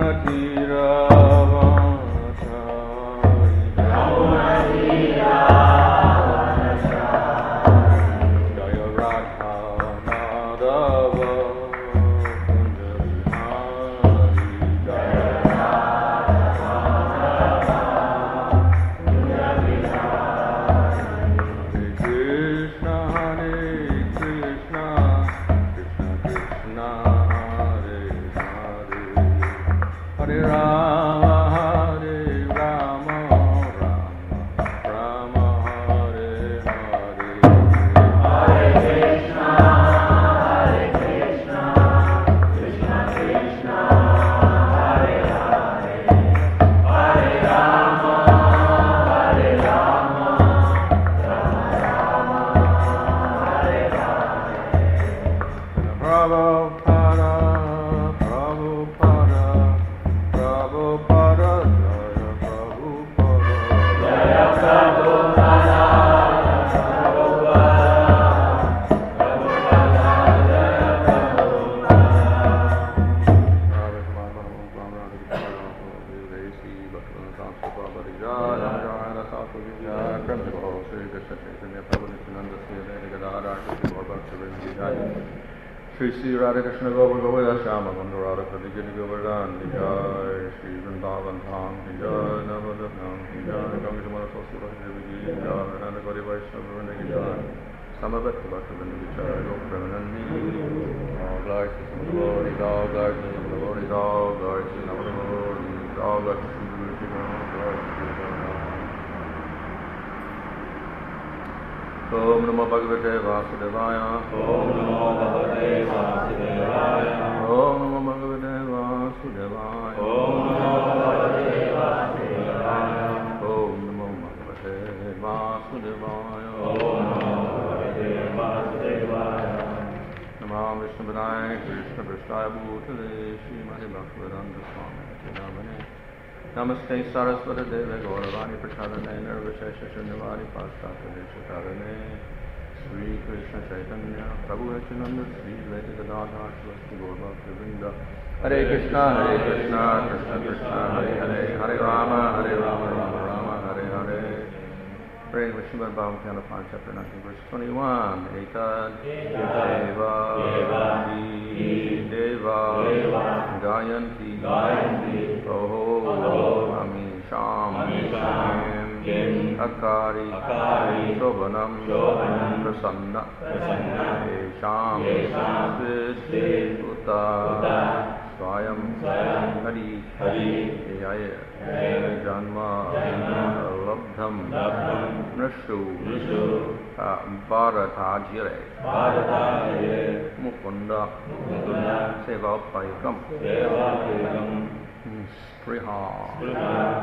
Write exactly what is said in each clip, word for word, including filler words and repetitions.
Shri Sri Radha Krishna Gopa Govinda Shama Gandha Radha Pradijani Govardhan Jai Shri Vrindavan Dham Jai Navada Dham Jai Gangaja Mara Sasura Devi Jai Nanda Gauri Vaishnava Vrinda Jai Samaveta Bhakta Vrinda Jai Gop Premanandi All glory to the Lord, all glory to the Lord, all glory to the Lord, all glory to the Lord, all glory to the Lord. Om Namo Bhagavate Vasudevaya. Om Namo Bhagavate Vasudevaya. Om Namo Bhagavate Vasudevaya. Om Namo Bhagavate Vasudevaya. Om Namo Bhagavate Vasudevaya. Om Namo Bhagavate Vasudevaya. Namah Vishnu Padaya Krishna Prasthaya Bhutale Srimati Bhaktivedanta Swami Namane Namaste Saraswati Deve Gauravani Prachadane Nirvashesha Shunyavani Pashtaka Chakarane Sri Krishna Chaitanya Prabhu Nityananda Sri Leta Gadadhar Shivasti Gaurabhakta Vrinda Hare Krishna Hare Krishna Krishna Krishna Hare Hare Hare Rama Hare Rama Rama Rama Hare Hare Praying with Srimad Bhagavatam chapter nineteen verse twenty-one Etad Deva Di Deva Gayanti Oho Ami Sham Kim Akari Shobhanam Prasanna Esham Sid Uta Swayam Hari Jaya Janma Labdham Nrishu Bharatajire Mukunda Sevapayakam Spriha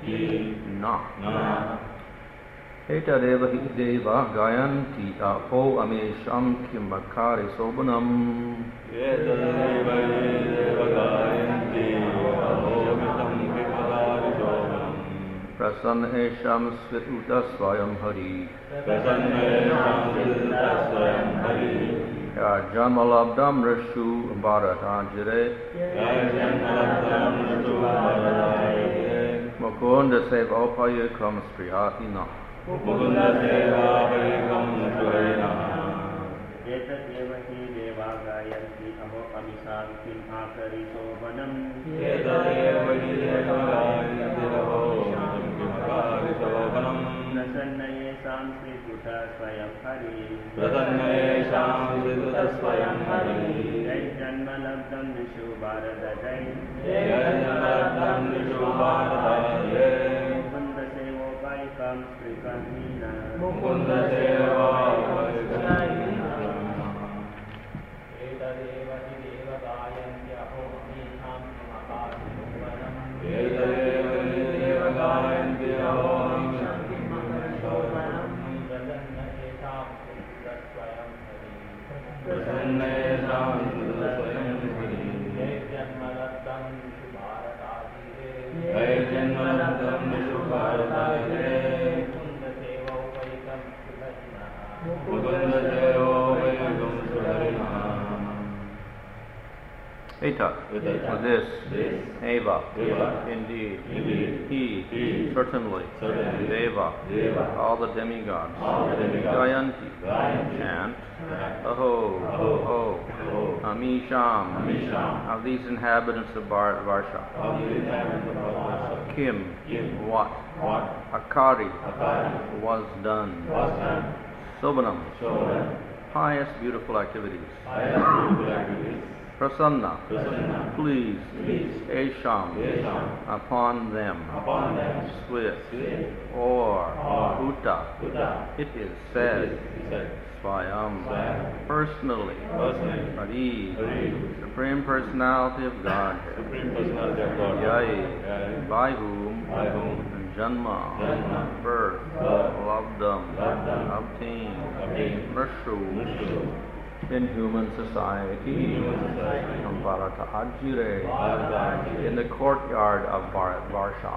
Na Eta Deva Hi Deva Gayanti Apo Amesham Kimakari Sobhanam Eta Deva Hi Deva Gayanti Apo Amesham Kimakari Sobhanam Prasanna Esham Svituta Swayam Hari Prasanna Esham Svituta Swayam Hari Janmalabdam Rishu Bharatajire Janmalabdam Rishu Bharatajire Mukunda Sevapayakam Sprihatina Mukunda Sevapayakam Sprihatina Eta Deva Hi Deva Gayanti Aho Amisam Kim Akari Sobhanam Eta Deva Hi Deva Gayanti Aho Amisam Kim Akari Sobhanam Prasanna Yesam Srituta Swayam Hari Prasanna Yesam Srituta Swayam Hari Jai Janmalabdam Nishu Bharadajai Jai Janmalabdam Nishu Bharadajai Mukunda Sevapayakam Sprihatina Mukunda Sevapayakam Eta Deva Hi Deva Gayanti Aho Amisam Kim Akari Sobhanam Eta Deva Hi Deva Gayanti Aho Amisam Kim Akari Sobhanam Prasanna Yesam Srituta Swayam Hari Jai Janmalabdam Nishu Bharadajire Jai Janmalabdam Nishu Bharadajire Mukunda Sevapayakam Sprihatina Mukunda Sevapayakam Sprihatina Eta, Eta. this, This. eva, Eva. indeed, Indeed. he, He. certainly, Certainly. deva, Deva. all the demigods, All the demigods. Gayanti, Gayanti. and And Aho, Aho. Ho, Ho. Amisham, Amisham. of these inhabitants of Bharat Varsha, of the inhabitants of Bharatvarsha. Kim, Kim. what, What? Akari, Akari. was done, Was done. Sobanam, Shodan. pious, beautiful activities, Highest beautiful activities. Prasanna, Prasanna. please, Please. Esham, Yesham. upon them, Upon them. swift, Swift. or, Or. Uta, Buddha. it is said, He said. Swayam, Swayam. personally, Personally. Hari, Hari. Supreme Personality of Godhead, Supreme Personality of God. Yai, Yai. by whom, By whom. Janma, Janma. birth, Birth. Labdam, Labdam. obtained, Obtained. Mrishu, Vishnu. in human society, Human society. from Bharata Ajire, Bharatvarsha. in the courtyard of Bharat Varsha,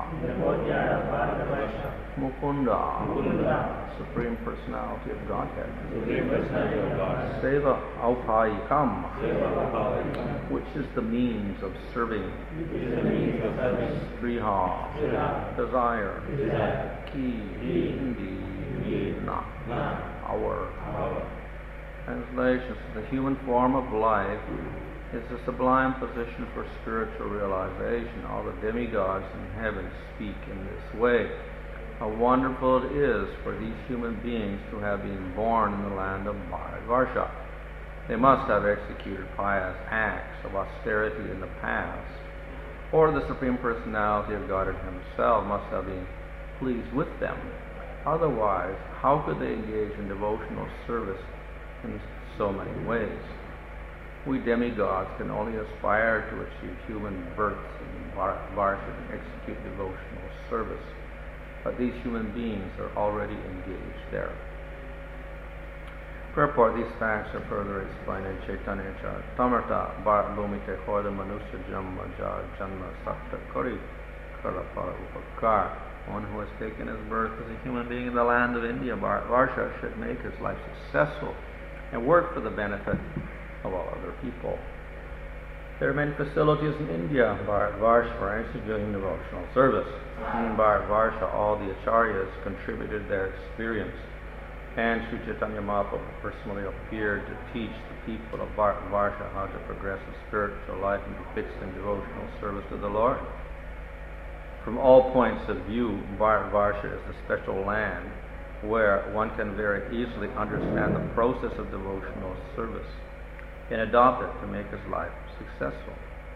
Mukunda, Mukunda. Supreme Personality of Godhead, Supreme Personality of God. Seva Aupayikam, Seva. which is the means of serving, Which is the means of serving. Sriha, Sriha. desire, Desire. Ki, Ki. indeed, Indeed. Na, Na. our. Our. Translations. The human form of life is a sublime position for spiritual realization. All the demigods in heaven speak in this way. How wonderful it is for these human beings to have been born in the land of Bharatvarsha. They must have executed pious acts of austerity in the past, or the Supreme Personality of God Himself must have been pleased with them. Otherwise, how could they engage in devotional service in so many ways? We demigods can only aspire to achieve human births in Bharatvarsha and execute devotional service, but these human beings are already engaged there. Purport: these facts are further explained in Chaitanya Charitamrita. Bharat Bhumite Hoda Manusya Jamma Ja Janma Sakta Kari Karapara Upakar. One who has taken his birth as a human being in the land of India, Bharatvarsha, should make his life successful and work for the benefit of all other people. There are many facilities in India, Bharatvarsha, for executing devotional service. In Bharatvarsha, all the acharyas contributed their experience, and Sri Chaitanya Mahaprabhu personally appeared to teach the people of Bharatvarsha how to progress in spiritual life and be fixed in devotional service to the Lord. From all points of view, Bharatvarsha is the special land where one can very easily understand the process of devotional service and adopt it to make his life successful.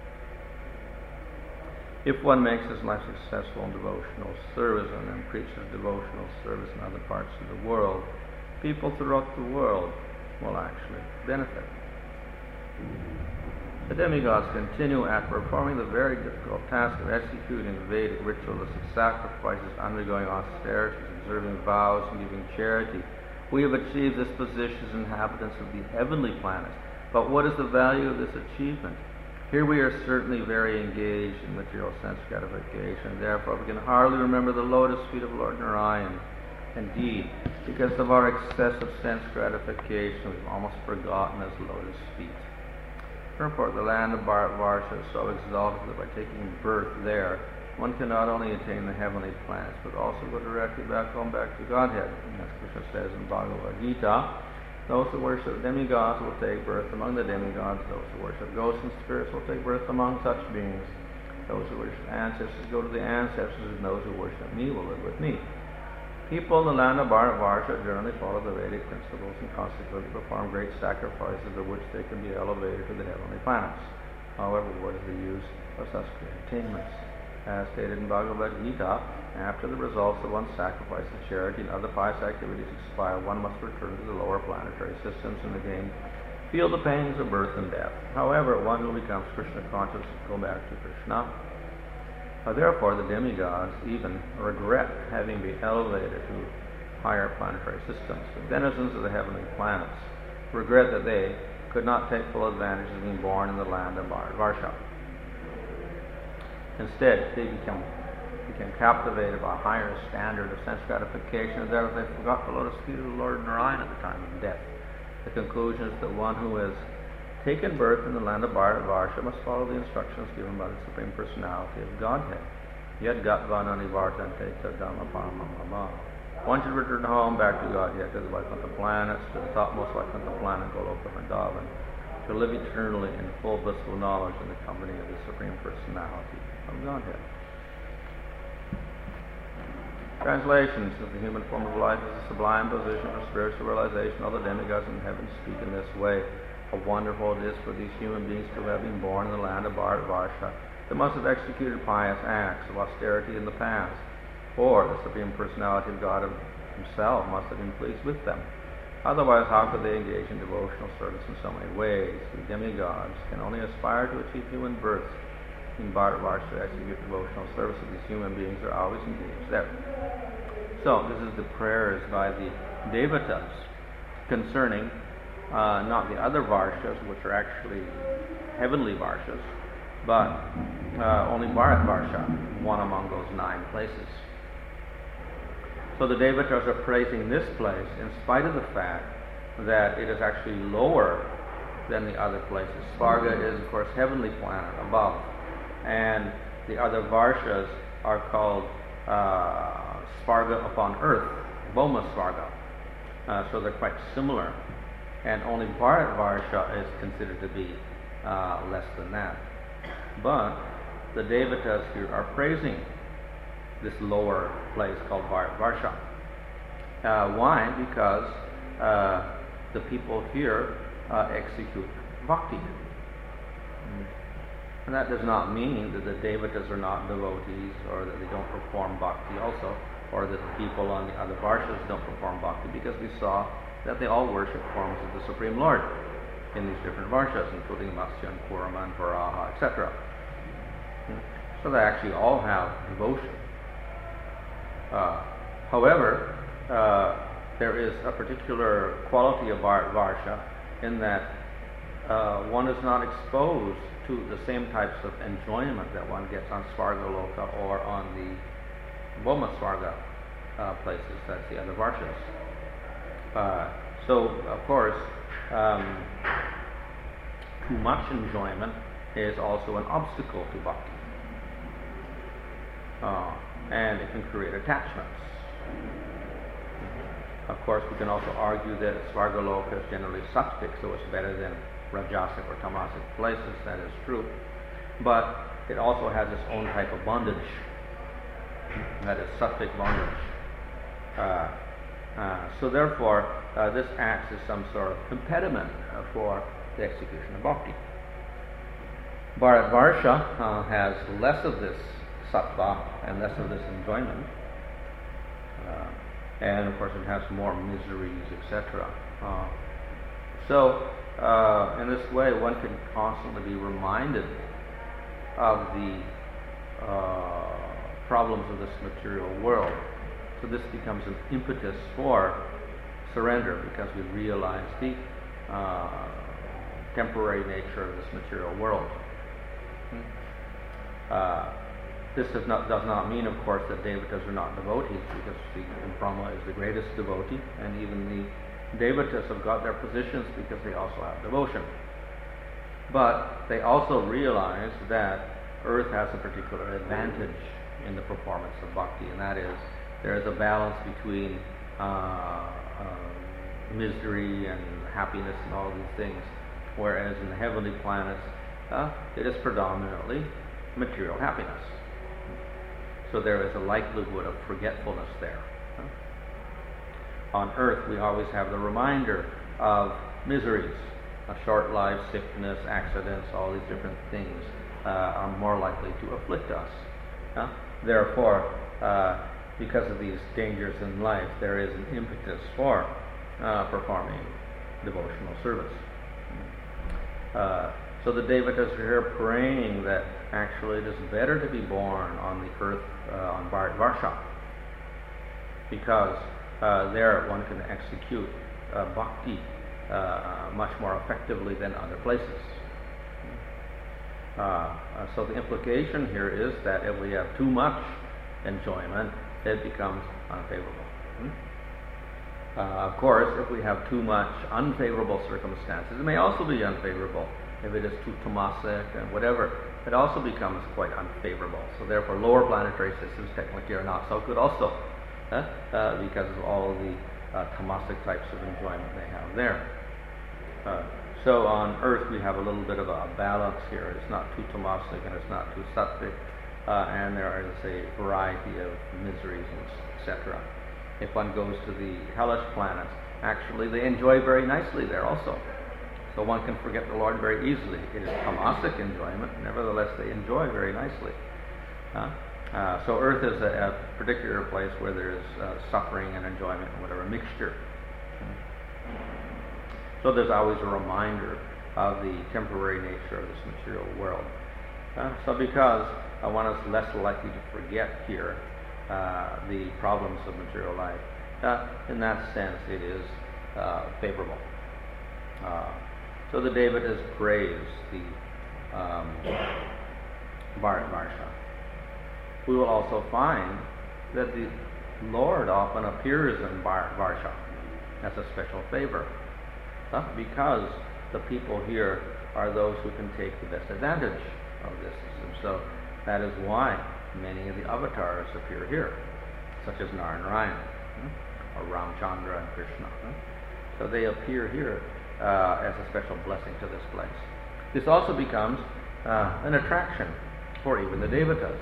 If one makes his life successful in devotional service and then preaches devotional service in other parts of the world, people throughout the world will actually benefit. The demigods continue at performing the very difficult task of executing Vedic ritualistic sacrifices, undergoing austerities, observing vows, and giving charity. We have achieved this position as inhabitants of the heavenly planets. But what is the value of this achievement? Here we are certainly very engaged in material sense gratification. Therefore, we can hardly remember the lotus feet of Lord Narayan. Indeed, because of our excessive sense gratification, we've almost forgotten his lotus feet. Therefore, the land of Bharatvarsha is so exalted that by taking birth there, one can not only attain the heavenly planets, but also go directly back home, back to Godhead. And as Krishna says in Bhagavad Gita, those who worship demigods will take birth among the demigods. Those who worship ghosts and spirits will take birth among such beings. Those who worship ancestors go to the ancestors, and those who worship me will live with me. People in the land of Bharatvarsha generally follow the Vedic principles and consequently perform great sacrifices of which they can be elevated to the heavenly planets. However, what is the use of such great attainments? As stated in Bhagavad Gita, after the results of one's sacrifice and charity and other pious activities expire, one must return to the lower planetary systems and again feel the pangs of birth and death. However, one who becomes Krishna conscious will go back to Krishna. Uh, therefore, the demigods even regret having been elevated to higher planetary systems. The denizens of the heavenly planets regret that they could not take full advantage of being born in the land of Bharatvarsha. Instead, they become, became captivated by a higher standard of sense gratification, and therefore they forgot the lotus feet of the Lord Narayan at the time of death. The conclusion is that one who has taken birth in the land of Bharatvarsha must follow the instructions given by the Supreme Personality of Godhead. Yet Gatvan Anivartante Tadama Paramamama. One should return home back to Godhead, to the Vaikuntha planets, to the topmost Vaikuntha planet, Goloka Vrindavan, to live eternally in full blissful knowledge in the company of the Supreme Personality of Godhead. Translation: since the human form of life is a sublime position for spiritual realization, all the demigods in heaven speak in this way. How wonderful it is for these human beings to have been born in the land of Bharatvarsha. They must have executed pious acts of austerity in the past, or the Supreme Personality of God Himself must have been pleased with them. Otherwise, how could they engage in devotional service in so many ways? We demigods can only aspire to achieve human birth in Bharatvarsha to execute devotional service. These human beings are always engaged there. So, this is the prayers by the Devatas concerning uh, not the other Varshas, which are actually heavenly Varshas, but uh, only Bharatvarsha, one among those nine places. So the Devatas are praising this place in spite of the fact that it is actually lower than the other places. Svarga is, of course, heavenly planet above, and the other Varshas are called uh, Svarga upon earth, Boma Svarga. Uh, so they're quite similar, and only Bharatvarsha is considered to be uh, less than that. But the Devatas here are praising this lower place called Bharatvarsha. Uh, why? Because uh, the people here uh, execute bhakti. Mm. And that does not mean that the Devatas are not devotees, or that they don't perform bhakti also, or that the people on the other Varshas don't perform bhakti, because we saw that they all worship forms of the Supreme Lord in these different Varshas, including Matsya and Kurama and Varaha, et cetera. Mm. So they actually all have devotion. Uh, however, uh, there is a particular quality of Varsha in that uh, one is not exposed to the same types of enjoyment that one gets on Svarga Loka or on the Boma Svarga uh, places, that's the other Varshas. Uh, so, of course, um, too much enjoyment is also an obstacle to bhakti. Uh, and it can create attachments. Of course, we can also argue that Svargaloka is generally sattvic, so it's better than Rajasic or Tamasic places. That is true. But it also has its own type of bondage. That is sattvic bondage. Uh, uh, so therefore, uh, this acts as some sort of impediment uh, for the execution of bhakti. Bharatvarsha uh, has less of this sattva and less of this enjoyment, uh, and of course it has more miseries, et cetera. Uh, so, uh, in this way, one can constantly be reminded of the uh, problems of this material world. So this becomes an impetus for surrender, because we realize the uh, temporary nature of this material world. Uh, This does not, does not mean, of course, that Devatas are not devotees, because the Brahma is the greatest devotee, and even the Devatas have got their positions because they also have devotion. But they also realize that earth has a particular advantage in the performance of bhakti, and that is there is a balance between uh, uh, misery and happiness and all these things, whereas in the heavenly planets, uh, it is predominantly material happiness. So there is a likelihood of forgetfulness there. On earth, we always have the reminder of miseries. A short life, sickness, accidents, all these different things uh, are more likely to afflict us. Uh, therefore, uh, because of these dangers in life, there is an impetus for uh, performing devotional service. Uh, So the Devatas are here praying that actually it is better to be born on the earth, uh, on Bharatvarsha, because uh, there one can execute uh, bhakti uh, much more effectively than other places. Uh, uh, so the implication here is that if we have too much enjoyment, it becomes unfavorable. Hmm? Uh, of course, if we have too much unfavorable circumstances, it may also be unfavorable. If it is too tamasic and whatever, it also becomes quite unfavorable. So therefore, lower planetary systems technically are not so good also, uh, uh, because of all the uh, tamasic types of enjoyment they have there. Uh, so on Earth, we have a little bit of a balance here. It's not too tamasic and it's not too sattvic, uh, and there is a variety of miseries, et cetera. If one goes to the hellish planets, actually they enjoy very nicely there also. So one can forget the Lord very easily. It is tamasic enjoyment, nevertheless they enjoy very nicely. Uh, uh, so Earth is a, a particular place where there is uh, suffering and enjoyment and whatever mixture. So there's always a reminder of the temporary nature of this material world. Uh, so because uh, one is less likely to forget here uh, the problems of material life, uh, in that sense it is uh, favorable. Uh, so the David has praised the um, Bharat Varsha. We will also find that the Lord often appears in Bharat Varsha as a special favor, uh, because the people here are those who can take the best advantage of this system. So that is why many of the avatars appear here, such as Narayana, or Ramchandra and Krishna. So they appear here uh, as a special blessing to this place. This also becomes uh, an attraction for even the Devatas.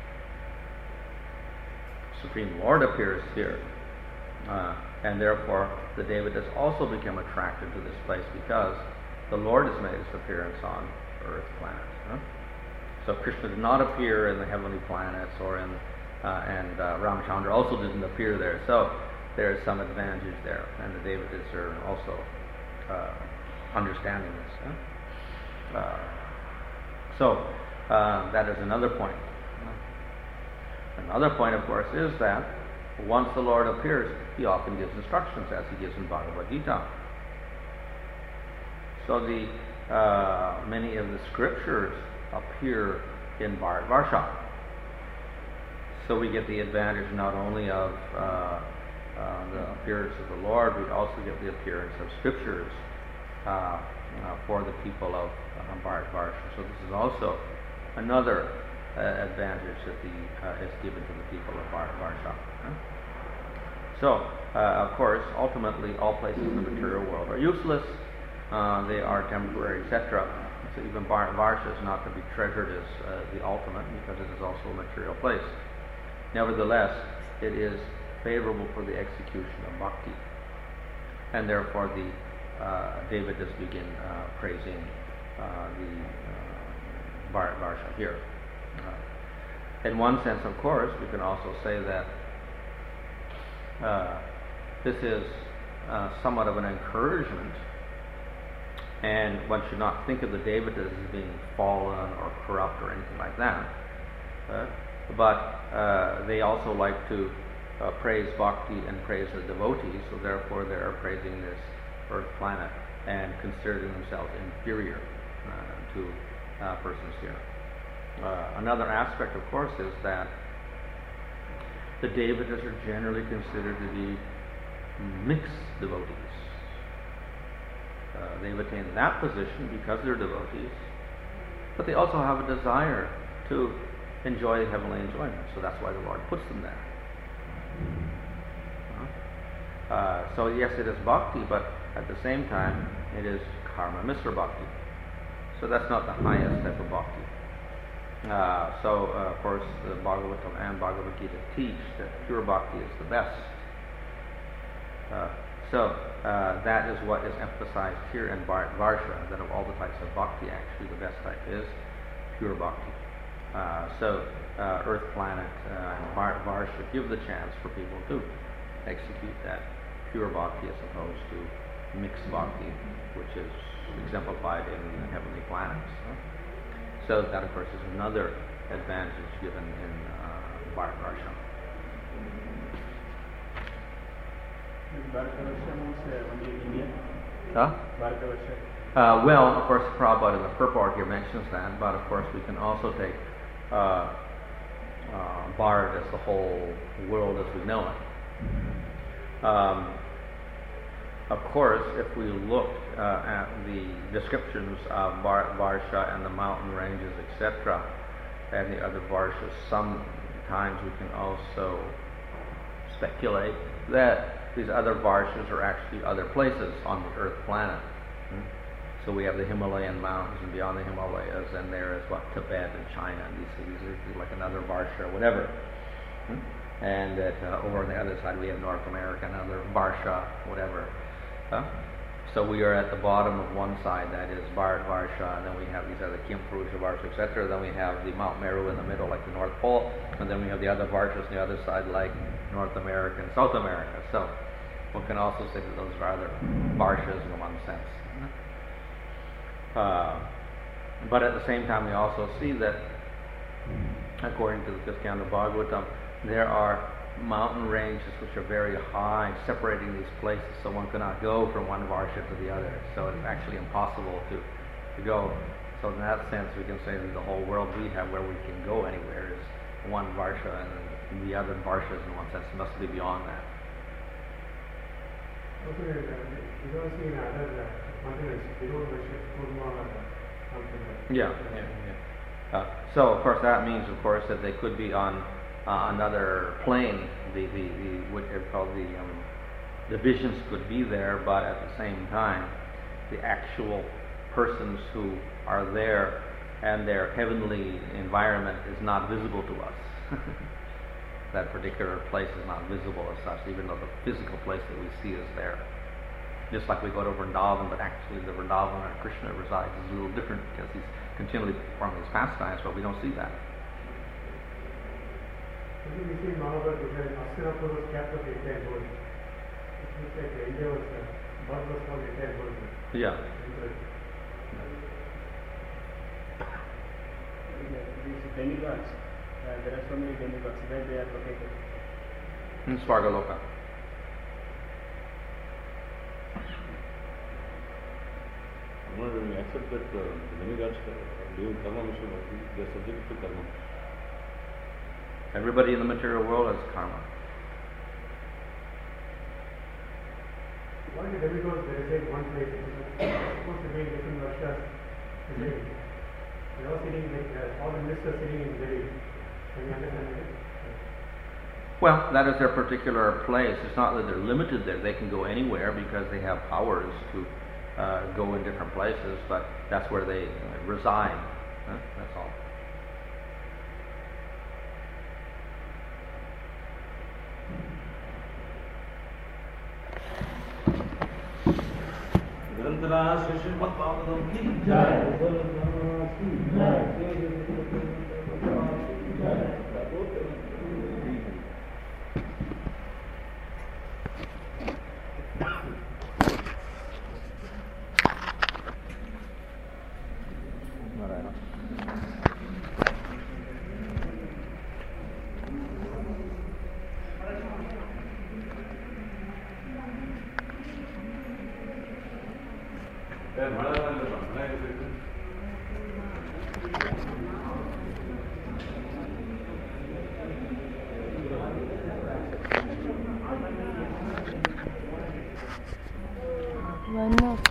Supreme Lord appears here, uh, and therefore the Devatas also become attracted to this place because the Lord has made his appearance on Earth planet. Huh? So Krishna did not appear in the heavenly planets, or in uh, and uh, Ramchandra also didn't appear there. So there is some advantage there, and the Devatas are also uh, understanding this. Huh? Uh, so uh, that is another point. Another point, of course, is that once the Lord appears, he often gives instructions, as he gives in Bhagavad Gita. So the uh, many of the scriptures appear in Bharat Varsha. So we get the advantage not only of uh, uh, the appearance of the Lord, we also get the appearance of scriptures uh, uh, for the people of uh, Bharat Varsha. So this is also another uh, advantage that the, uh, is given to the people of Bharat Varsha. Huh? So, uh, of course, ultimately, all places in the material world are useless. Uh, they are temporary, et cetera. So even Bharat Varsha is not to be treasured as uh, the ultimate, because it is also a material place. Nevertheless, it is favorable for the execution of bhakti, and therefore the uh, Devatas begin uh, praising uh, the uh, Bharat Varsha here. Uh, in one sense, of course, we can also say that uh, this is uh, somewhat of an encouragement. And one should not think of the Devatas as being fallen or corrupt or anything like that. Uh, but uh, they also like to uh, praise bhakti and praise the devotees, so therefore they are praising this earth planet and considering themselves inferior uh, to uh, persons here. Uh, another aspect, of course, is that the Devatas are generally considered to be mixed devotees. Uh, they've attained that position because they're devotees, but they also have a desire to enjoy heavenly enjoyment, so that's why the Lord puts them there. Uh, so yes, it is bhakti, but at the same time, it is karma misra bhakti. So that's not the highest type of bhakti. Uh, so, uh, of course, the Bhagavatam and Bhagavad Gita teach that pure bhakti is the best. Uh, So uh, that is what is emphasized here in Bharat Varsha, that of all the types of bhakti, actually the best type is pure bhakti. Uh, so uh, Earth planet uh, and Bharat Varsha give the chance for people to execute that pure bhakti as opposed to mixed bhakti, which is exemplified in the heavenly planets. So that, of course, is another advantage given in uh, Bharat Varsha. Huh? Uh, well, of course, Prabhupada in the purport here mentions that, but of course we can also take uh, uh, Bharat as the whole world as we know it. Um, of course, if we look uh, at the descriptions of Bar- Varsha and the mountain ranges, et cetera, and the other Varshas, sometimes we can also speculate that these other Varshas are actually other places on the Earth planet. Hmm? So we have the Himalayan mountains, and beyond the Himalayas, and there is what Tibet and China, and these, these are like another Varsha or whatever. Hmm? And that uh, over on the other side we have North America, another Varsha, whatever. Huh? So we are at the bottom of one side, that is Bharat Varsha, and then we have these other Kim Purusha Varsha, et cetera. Then we have the Mount Meru in the middle, like the North Pole, and then we have the other Varshas on the other side, like North America and South America. So one can also say that those are other Varshas in one sense. Uh, but at the same time, we also see that, according to the fifth canto of Bhagavatam, there are mountain ranges which are very high, separating these places, so one cannot go from one Varsha to the other. So it's actually impossible to, to go. So in that sense, we can say that the whole world we have where we can go anywhere is one Varsha, and the other Varshas, in one sense, must be beyond that. Also, you don't see in other continents, they don't worship Kurma or something like that. Yeah, yeah, yeah. Uh, so, of course, that means, of course, that they could be on uh, another plane. The, the, the what they call the um, divisions could be there, but at the same time, the actual persons who are there and their heavenly environment is not visible to us. That particular place is not visible as such, even though the physical place that we see is there. Just like we go to Vrindavan, but actually the Vrindavan where Krishna resides is a little different because he's continually performing his pastimes, but we don't see that. We see in Mahabharata that Hastinapur was kept of the entire world. It looks like India was the birth was for the entire world. Yeah. These demigods, uh, there are so many demigods, where they are located? In Svargaloka. When we accept that uh, the demigods are doing karma, they are subject to karma. Everybody in the material world has karma. Why the demigods they reside in one place? They are supposed to be in different Varshas. They are all sitting like uh, all the lists are sitting in Delhi. Can you understand it? Well, that is their particular place. It's not that they're limited there. They can go anywhere because they have powers to uh, go in different places, but that's where they uh, reside. Huh? That's all. Grantara Sri Srimad Bhagavatam ki jai.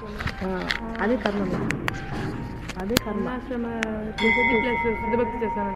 అదే కర్మ అదే కర్మ plus సిద్ధభక్తి చేశాను.